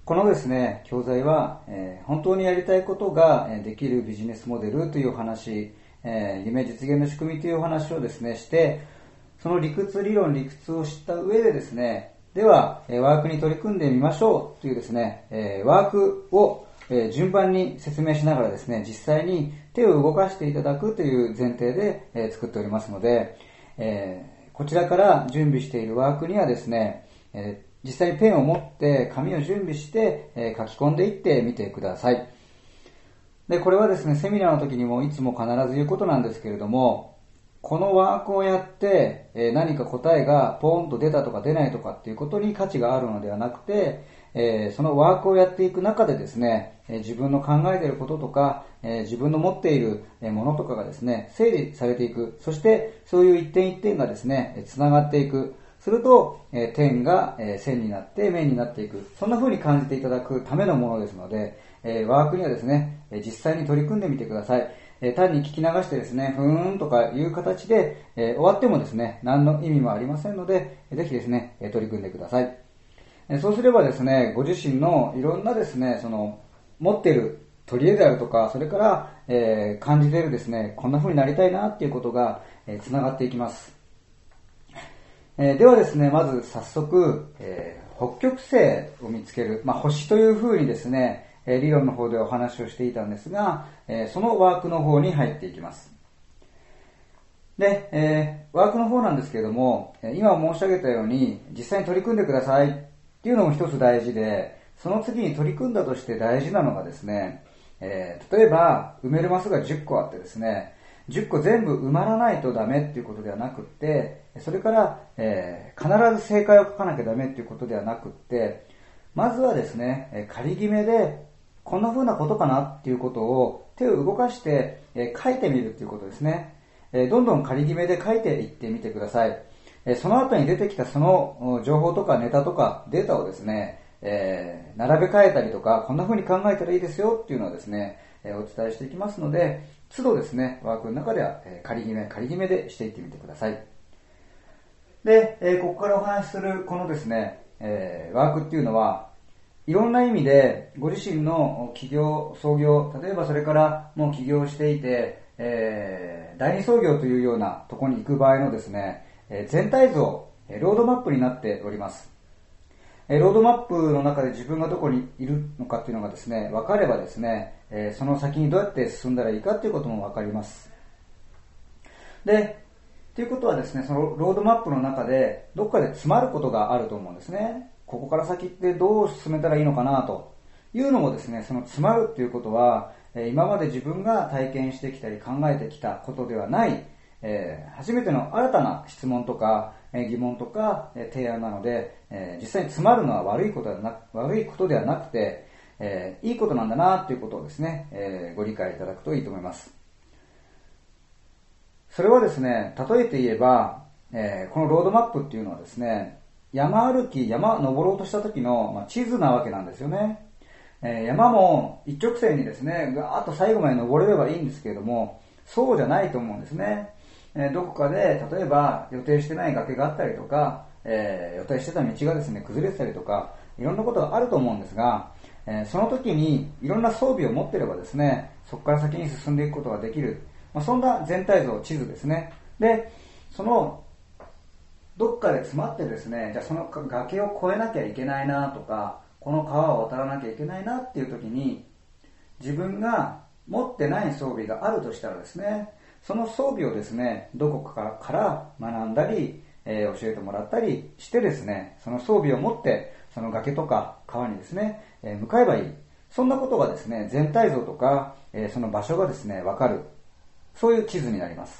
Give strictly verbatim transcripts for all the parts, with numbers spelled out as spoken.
このですね、教材は、えー、本当にやりたいことができるビジネスモデルというお話、えー、夢実現の仕組みというお話をですね、して、その理屈、理論、理屈を知った上でですね、では、ワークに取り組んでみましょうというですね、ワークを順番に説明しながらですね、実際に手を動かしていただくという前提で作っておりますので、こちらから準備しているワークにはですね、実際にペンを持って紙を準備して書き込んでいってみてください。で、これはですね、セミナーの時にもいつも必ず言うことなんですけれども、このワークをやって何か答えがポーンと出たとか出ないとかっていうことに価値があるのではなくて、そのワークをやっていく中でですね、自分の考えていることとか、自分の持っているものとかがですね、整理されていく。そしてそういう一点一点がですね、つながっていく。すると、点が線になって面になっていく。そんな風に感じていただくためのものですので、ワークにはですね、実際に取り組んでみてください。単に聞き流してですね、ふーんとかいう形で、えー、終わってもですね、何の意味もありませんので、ぜひですね、取り組んでください。えー、そうすればですね、ご自身のいろんなですね、その、持っている取り柄であるとか、それから、えー、感じているですね、こんな風になりたいなっていうことが、えー、つながっていきます。えー、ではですね、まず早速、えー、北極星を見つける、まあ、星という風にですね、理論の方でお話をしていたんですが、そのワークの方に入っていきます。で、えー、ワークの方なんですけれども、今申し上げたように実際に取り組んでくださいっていうのも一つ大事で、その次に取り組んだとして大事なのがですね、えー、例えば埋めるマスがじゅっこあってですね、じゅっこ全部埋まらないとダメっていうことではなくって、それから、えー、必ず正解を書かなきゃダメっていうことではなくって、まずはですね、仮決めでこんな風なことかなっていうことを手を動かして書いてみるっていうことですね。どんどん仮決めで書いていってみてください。その後に出てきたその情報とかネタとかデータをですね、えー、並べ替えたりとか、こんな風に考えたらいいですよっていうのをですね、お伝えしていきますので、都度ですね、ワークの中では仮決め、仮決めでしていってみてください。で、ここからお話しするこのですね、ワークっていうのは、いろんな意味でご自身の起業、創業、例えばそれからもう起業していて、えー、第二創業というようなところに行く場合のですね、全体像、ロードマップになっております。ロードマップの中で自分がどこにいるのかっていうのがですね、分かればですね、その先にどうやって進んだらいいかっていうことも分かります。で、ということはですね、そのロードマップの中でどっかで詰まることがあると思うんですね。ここから先ってどう進めたらいいのかなというのもですね、その詰まるっていうことは、今まで自分が体験してきたり考えてきたことではない、えー、初めての新たな質問とか、えー、疑問とか、えー、提案なので、えー、実際に詰まるのは悪いことではなく、悪いことではなくて、えー、いいことなんだなっていうことをですね、えー、ご理解いただくといいと思います。それはですね、例えて言えば、えー、このロードマップっていうのはですね、山歩き、山登ろうとした時の、まあ、地図なわけなんですよね。えー、山も一直線にですね、ガーッと最後まで登れればいいんですけれども、そうじゃないと思うんですね。えー、どこかで、例えば予定してない崖があったりとか、えー、予定してた道がですね、崩れてたりとか、いろんなことがあると思うんですが、えー、その時にいろんな装備を持ってればですね、そこから先に進んでいくことができる。まあ、そんな全体像、地図ですね。で、その、どっかで詰まってですね、じゃあその崖を越えなきゃいけないなとか、この川を渡らなきゃいけないなっていう時に、自分が持ってない装備があるとしたらですね、その装備をですね、どこかから学んだり、えー、教えてもらったりしてですね、その装備を持って、その崖とか川にですね、えー、向かえばいい。そんなことがですね、全体像とか、えー、その場所がですね、わかる。そういう地図になります。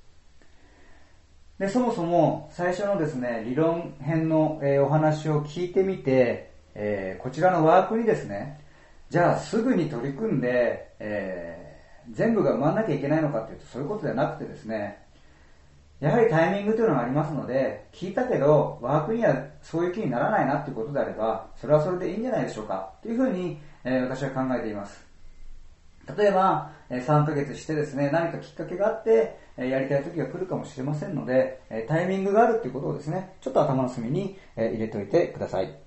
で、そもそも最初のですね、理論編の、えー、お話を聞いてみて、えー、こちらのワークにですね、じゃあすぐに取り組んで、えー、全部が埋まんなきゃいけないのかっていうとそういうことではなくてですね、やはりタイミングというのがありますので、聞いたけどワークにはそういう気にならないなっていうことであれば、それはそれでいいんじゃないでしょうかというふうに、えー、私は考えています。例えばさんかげつしてですね、何かきっかけがあってやりたい時が来るかもしれませんので、タイミングがあるっていうことをですね、ちょっと頭の隅に入れておいてください。